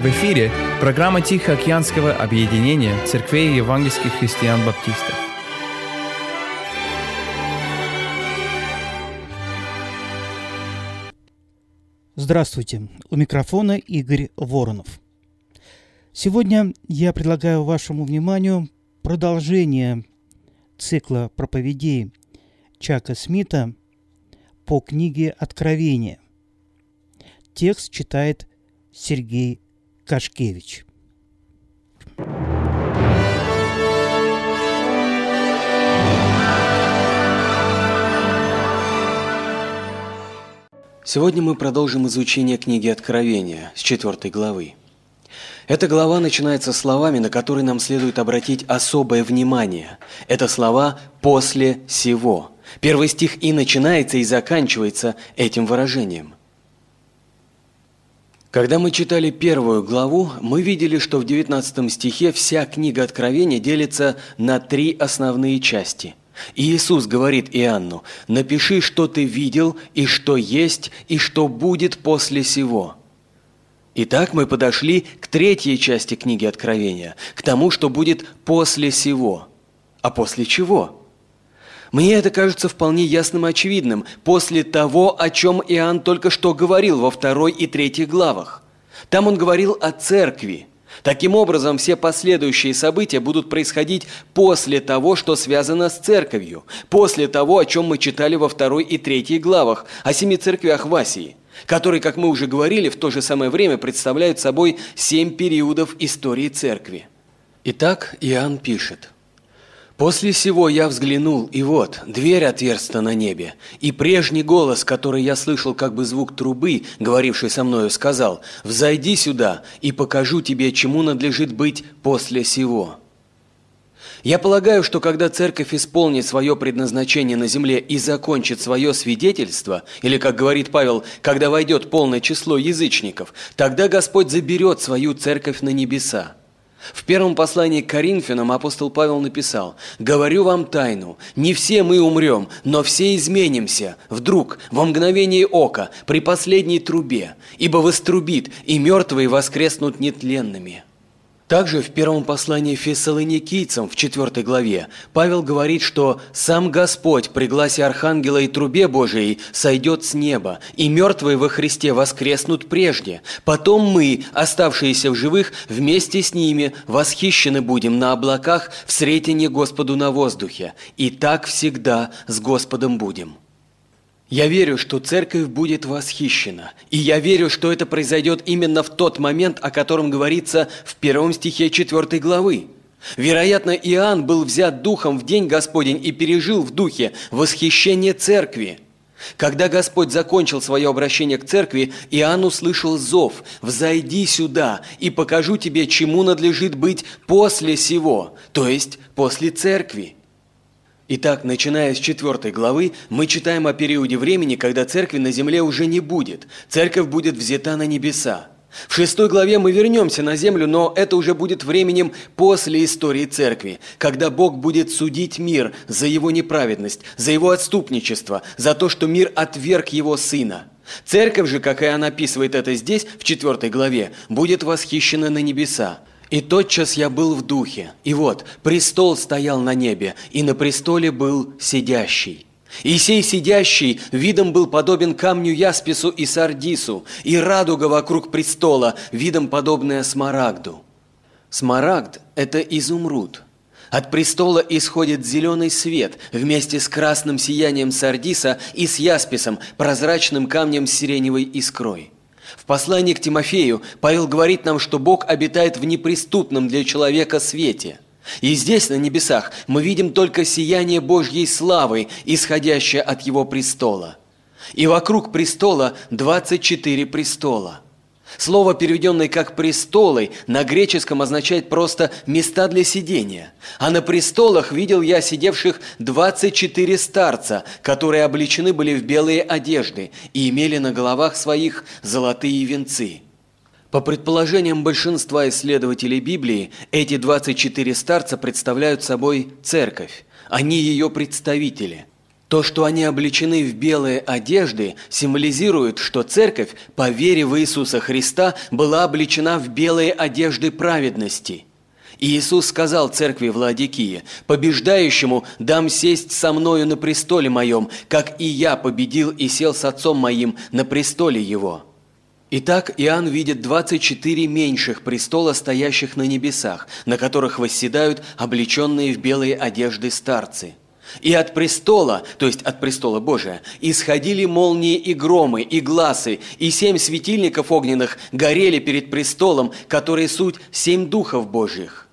В эфире программа Тихоокеанского объединения церквей евангельских христиан-баптистов. Здравствуйте, у микрофона Игорь Воронов. Сегодня я предлагаю вашему вниманию продолжение цикла проповедей Чака Смита по книге «Откровение». Текст читает Сергей Кашкевич. Сегодня мы продолжим изучение книги Откровения с 4 главы. Эта глава начинается словами, на которые нам следует обратить особое внимание. Это слова «после сего». Первый стих и начинается, и заканчивается этим выражением. Когда мы читали 1 главу, мы видели, что в 19 стихе вся книга Откровения делится на 3 основные части. И Иисус говорит Иоанну: «Напиши, что ты видел, и что есть, и что будет после сего». Итак, мы подошли к 3 части книги Откровения, к тому, что будет после сего. А после чего? Мне это кажется вполне ясным и очевидным. После того, о чем Иоанн только что говорил во 2 и 3 главах. Там он говорил о церкви. Таким образом, все последующие события будут происходить после того, что связано с церковью, после того, о чем мы читали во 2 и 3 главах, о 7 церквях в Асии, которые, как мы уже говорили, в то же самое время представляют собой 7 периодов истории церкви. Итак, Иоанн пишет: «После сего я взглянул, и вот, дверь отверста на небе, и прежний голос, который я слышал как бы звук трубы, говоривший со мною, сказал: „Взойди сюда, и покажу тебе, чему надлежит быть после сего“». Я полагаю, что когда церковь исполнит свое предназначение на земле и закончит свое свидетельство, или, как говорит Павел, когда войдет полное число язычников, тогда Господь заберет свою церковь на небеса. В первом послании к Коринфянам апостол Павел написал: «Говорю вам тайну, не все мы умрем, но все изменимся, вдруг, во мгновение ока, при последней трубе, ибо вострубит, и мертвые воскреснут нетленными». Также в первом послании Фессалоникийцам в 4 главе Павел говорит, что «сам Господь при гласе архангела и трубе Божией сойдет с неба, и мертвые во Христе воскреснут прежде. Потом мы, оставшиеся в живых, вместе с ними восхищены будем на облаках в сретенье Господу на воздухе, и так всегда с Господом будем». Я верю, что церковь будет восхищена, и я верю, что это произойдет именно в тот момент, о котором говорится в 1 стихе 4 главы. Вероятно, Иоанн был взят духом в день Господень и пережил в духе восхищение церкви. Когда Господь закончил свое обращение к церкви, Иоанн услышал зов: «Взойди сюда, и покажу тебе, чему надлежит быть после сего», то есть после церкви. Итак, начиная с 4 главы, мы читаем о периоде времени, когда церкви на земле уже не будет. Церковь будет взята на небеса. В 6 главе мы вернемся на землю, но это уже будет временем после истории церкви, когда Бог будет судить мир за его неправедность, за его отступничество, за то, что мир отверг его Сына. Церковь же, как Иоанн описывает это здесь, в 4 главе, будет восхищена на небеса. «И тотчас я был в духе, и вот, престол стоял на небе, и на престоле был сидящий. И сей сидящий видом был подобен камню яспису и сардису, и радуга вокруг престола, видом подобная смарагду». Смарагд – это изумруд. От престола исходит зеленый свет вместе с красным сиянием сардиса и с ясписом, прозрачным камнем с сиреневой искрой. В послании к Тимофею Павел говорит нам, что Бог обитает в неприступном для человека свете. И здесь, на небесах, мы видим только сияние Божьей славы, исходящее от Его престола. И вокруг престола 24 престола. Слово, переведенное как «престолы», на греческом означает просто «места для сидения». А на престолах видел я сидевших 24 старца, которые облечены были в белые одежды и имели на головах своих золотые венцы. По предположениям большинства исследователей Библии, эти 24 старца представляют собой церковь. Они ее представители. То, что они облечены в белые одежды, символизирует, что церковь, по вере в Иисуса Христа, была облечена в белые одежды праведности. И Иисус сказал церкви в Лаодикии: «Побеждающему дам сесть со мною на престоле моем, как и я победил и сел с Отцом моим на престоле его». Итак, Иоанн видит 24 меньших престола, стоящих на небесах, на которых восседают облеченные в белые одежды старцы. И от престола, то есть от престола Божия, исходили молнии и громы, и гласы, и 7 светильников огненных горели перед престолом, которые суть 7 духов Божьих.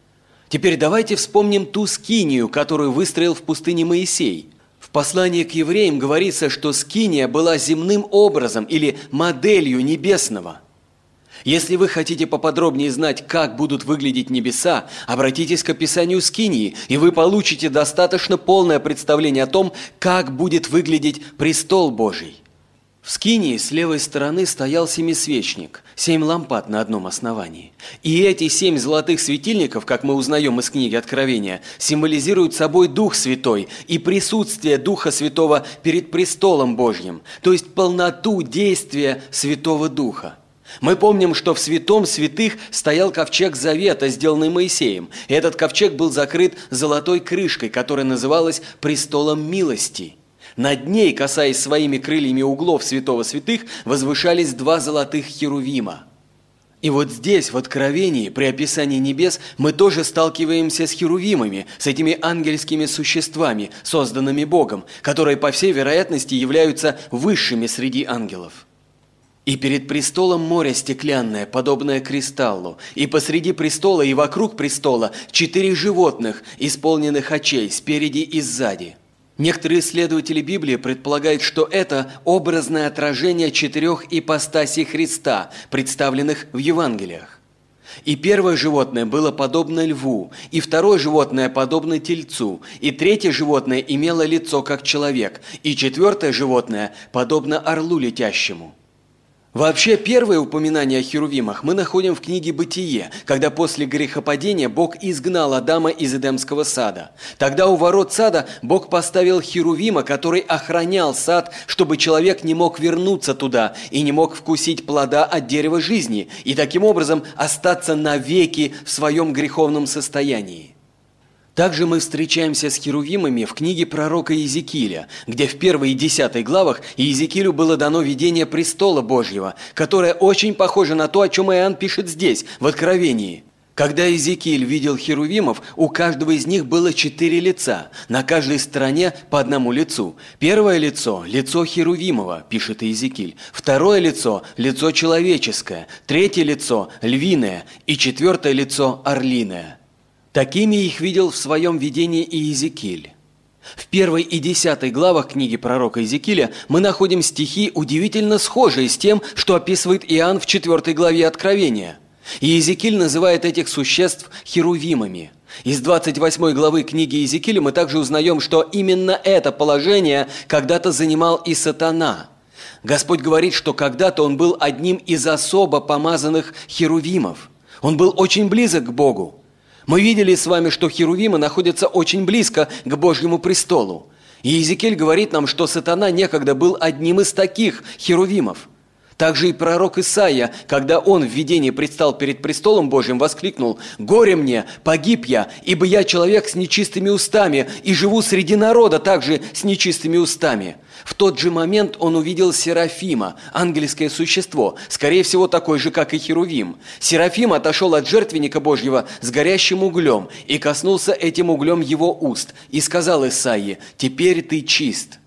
Теперь давайте вспомним ту скинию, которую выстроил в пустыне Моисей. В послании к евреям говорится, что скиния была земным образом или моделью небесного. Если вы хотите поподробнее знать, как будут выглядеть небеса, обратитесь к описанию скинии, и вы получите достаточно полное представление о том, как будет выглядеть престол Божий. В скинии с левой стороны стоял семисвечник, 7 лампад на одном основании. И эти 7 золотых светильников, как мы узнаем из книги Откровения, символизируют собой Дух Святой и присутствие Духа Святого перед престолом Божьим, то есть полноту действия Святого Духа. Мы помним, что в святом святых стоял ковчег завета, сделанный Моисеем. И этот ковчег был закрыт золотой крышкой, которая называлась престолом милости. Над ней, касаясь своими крыльями углов святого святых, возвышались 2 золотых херувима. И вот здесь, в Откровении, при описании небес, мы тоже сталкиваемся с херувимами, с этими ангельскими существами, созданными Богом, которые, по всей вероятности, являются высшими среди ангелов. И перед престолом море стеклянное, подобное кристаллу, и посреди престола и вокруг престола 4 животных, исполненных очей, спереди и сзади. Некоторые исследователи Библии предполагают, что это образное отражение 4 ипостасей Христа, представленных в Евангелиях. И первое животное было подобно льву, и второе животное подобно тельцу, и третье животное имело лицо как человек, и 4 животное подобно орлу летящему. Вообще, первое упоминание о херувимах мы находим в книге «Бытие», когда после грехопадения Бог изгнал Адама из Эдемского сада. Тогда у ворот сада Бог поставил херувима, который охранял сад, чтобы человек не мог вернуться туда и не мог вкусить плода от дерева жизни, и таким образом остаться навеки в своем греховном состоянии. Также мы встречаемся с херувимами в книге пророка Иезекииля, где в 1 и 10 главах Иезекиилю было дано видение престола Божьего, которое очень похоже на то, о чем Иоанн пишет здесь, в Откровении. Когда Иезекииль видел херувимов, у каждого из них было 4 лица, на каждой стороне по одному лицу. Первое лицо – лицо херувимово, пишет Иезекииль. Второе лицо – лицо человеческое. Третье лицо – львиное. И 4 лицо – орлиное. Такими их видел в своем видении Иезекииль. В 1 и 10 главах книги пророка Иезекииля мы находим стихи, удивительно схожие с тем, что описывает Иоанн в 4 главе Откровения. Иезекииль называет этих существ херувимами. Из 28 главы книги Иезекииля мы также узнаем, что именно это положение когда-то занимал и сатана. Господь говорит, что когда-то он был одним из особо помазанных херувимов. Он был очень близок к Богу. Мы видели с вами, что херувимы находятся очень близко к Божьему престолу. И Иезекииль говорит нам, что сатана некогда был одним из таких херувимов. Также и пророк Исаия, когда он в видении предстал перед престолом Божьим, воскликнул: «Горе мне, погиб я, ибо я человек с нечистыми устами, и живу среди народа также с нечистыми устами». В тот же момент он увидел Серафима, ангельское существо, скорее всего, такой же, как и херувим. Серафим отошел от жертвенника Божьего с горящим углем и коснулся этим углем его уст, и сказал Исаии: «Теперь ты чист».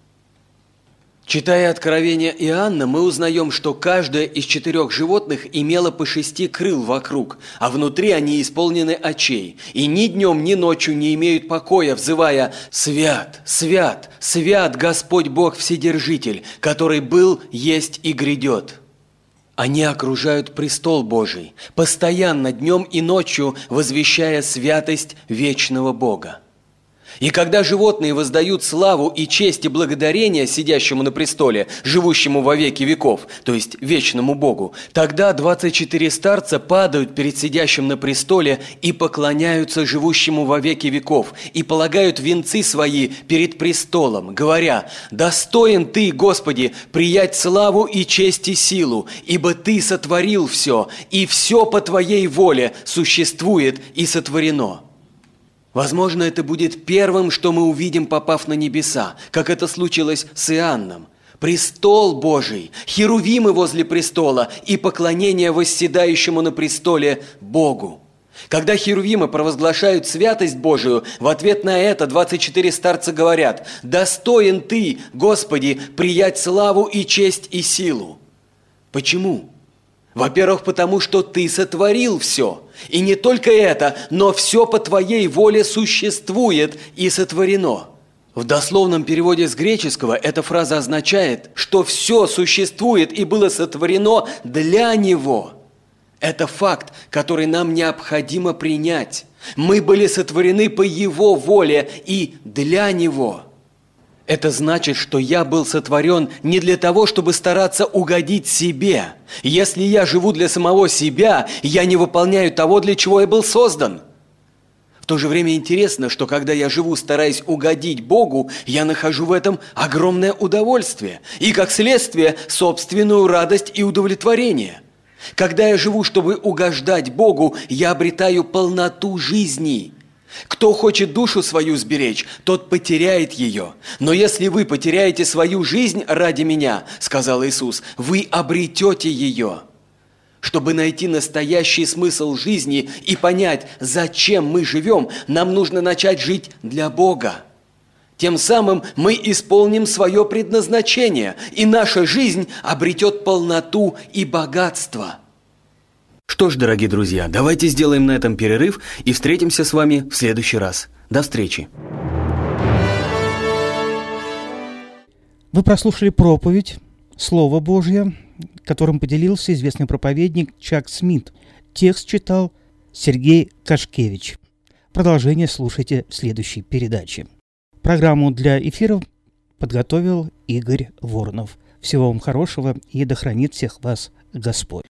Читая Откровение Иоанна, мы узнаем, что каждое из 4 животных имело по 6 крыл вокруг, а внутри они исполнены очей, и ни днем, ни ночью не имеют покоя, взывая: «Свят, свят, свят Господь Бог Вседержитель, который был, есть и грядет». Они окружают престол Божий, постоянно днем и ночью возвещая святость вечного Бога. И когда животные воздают славу и честь и благодарение сидящему на престоле, живущему во веки веков, то есть вечному Богу, тогда 24 старца падают перед сидящим на престоле и поклоняются живущему во веки веков, и полагают венцы свои перед престолом, говоря: «Достоин Ты, Господи, приять славу и честь и силу, ибо Ты сотворил все, и все по Твоей воле существует и сотворено». Возможно, это будет первым, что мы увидим, попав на небеса, как это случилось с Иоанном. Престол Божий, херувимы возле престола и поклонение восседающему на престоле Богу. Когда херувимы провозглашают святость Божию, в ответ на это 24 старца говорят: «Достоин Ты, Господи, приять славу и честь и силу». Почему? Во-первых, потому что Ты сотворил все. И не только это, но все по Твоей воле существует и сотворено. В дословном переводе с греческого эта фраза означает, что все существует и было сотворено для Него. Это факт, который нам необходимо принять. Мы были сотворены по Его воле и для Него. Это значит, что я был сотворен не для того, чтобы стараться угодить себе. Если я живу для самого себя, я не выполняю того, для чего я был создан. В то же время интересно, что когда я живу, стараясь угодить Богу, я нахожу в этом огромное удовольствие и, как следствие, собственную радость и удовлетворение. Когда я живу, чтобы угождать Богу, я обретаю полноту жизни. Кто хочет душу свою сберечь, тот потеряет ее. Но если вы потеряете свою жизнь ради меня, сказал Иисус, вы обретете ее. Чтобы найти настоящий смысл жизни и понять, зачем мы живем, нам нужно начать жить для Бога. Тем самым мы исполним свое предназначение, и наша жизнь обретет полноту и богатство. Что ж, дорогие друзья, давайте сделаем на этом перерыв и встретимся с вами в следующий раз. До встречи. Вы прослушали проповедь «Слово Божье», которым поделился известный проповедник Чак Смит. Текст читал Сергей Кашкевич. Продолжение слушайте в следующей передаче. Программу для эфира подготовил Игорь Воронов. Всего вам хорошего и да хранит всех вас Господь.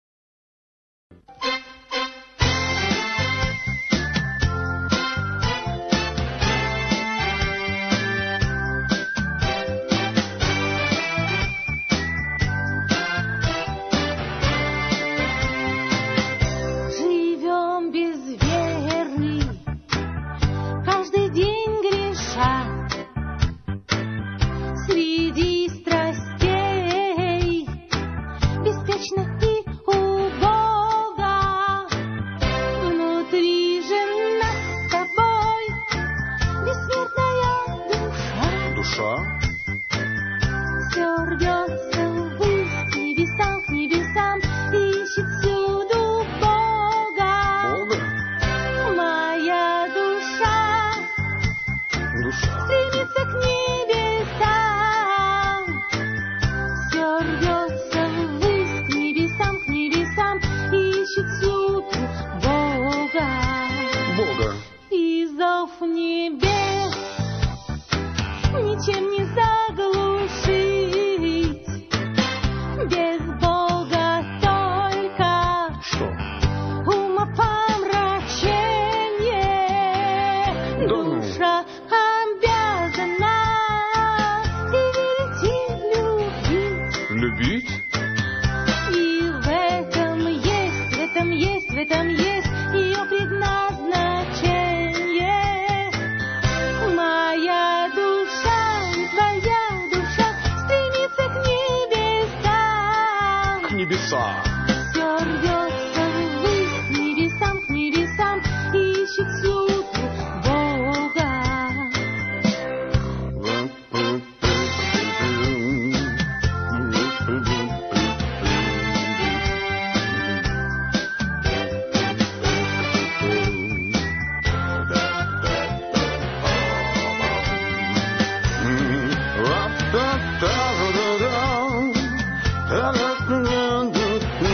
Da da da da da da da da da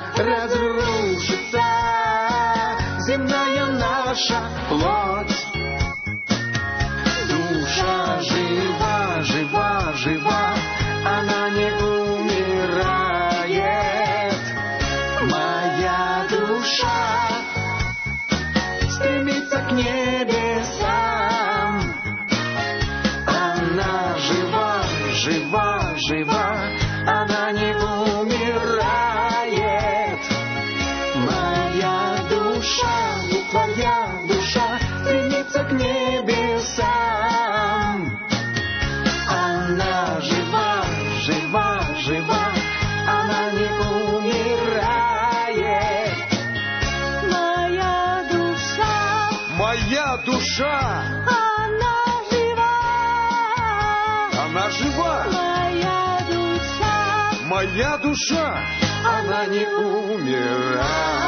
разрушится земная наша плоть. Душа жива, жива, жива, она не умирает. Моя душа стремится к небесам. Она жива, жива, жива, она не умирает. Моя душа, твоя душа стремится к небесам. Она жива, жива, жива, она не умирает. Моя душа, Моя душа, она жива. она жива. Моя душа, Моя душа, она не умирает.